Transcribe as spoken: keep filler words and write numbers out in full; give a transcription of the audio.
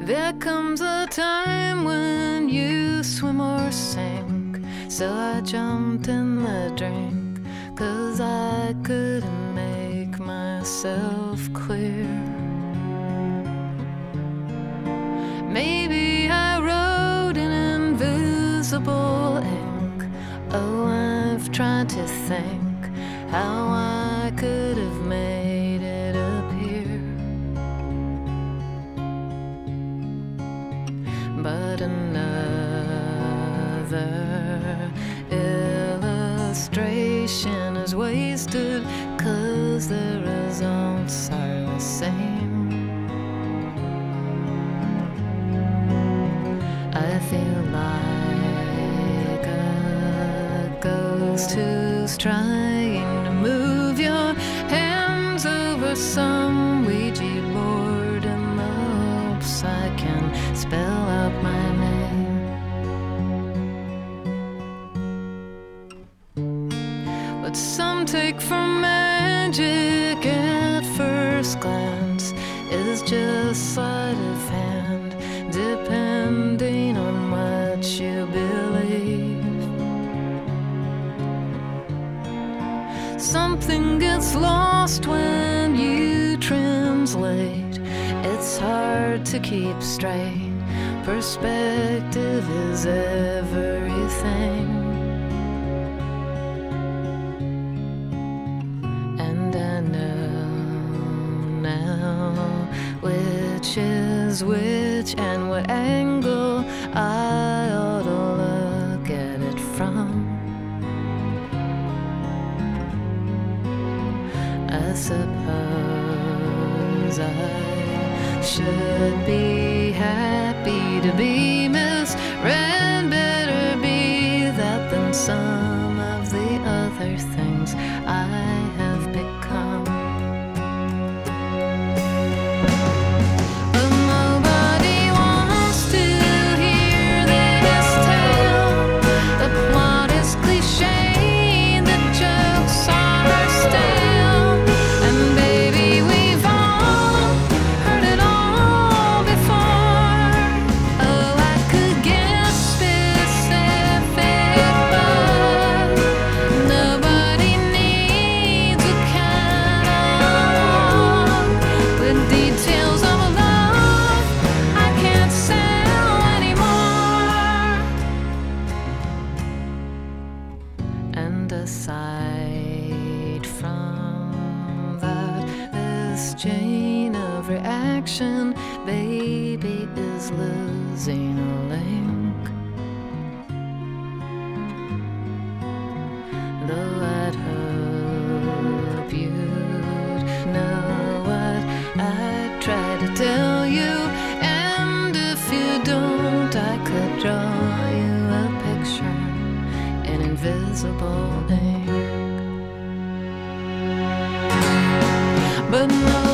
There comes a time when you swim or sink, so I jumped in the drink, 'cause I couldn't make myself clear. Maybe I wrote in invisible ink. Oh, I've tried to think how I could have made it appear, but another illustration is wasted, 'cause the results are the same. I feel like a ghost who's trying to move your hands over some Ouija board in the hopes I can spell out my name. What some take for magic at first glance is just sleight of hand, depending on what you believe. Something gets lost when you translate. It's hard to keep straight. Perspective is everything. And I know now which is which and what angle I ought to look at it from. I suppose I should be happy to be misread. Better be that than some of the other things I have become. But nobody wants to hear this tale. The plot is cliche, the jokes are stale, and baby, we've all heard it all before. Oh, I could get specific, but nobody needs a catalog with details of a love I can't sell anymore. And aside from that, this chain of reaction, baby, is losing a link. Though I'd hope you'd know what I try to tell you, and if you don't, I could draw you a picture in invisible ink. But no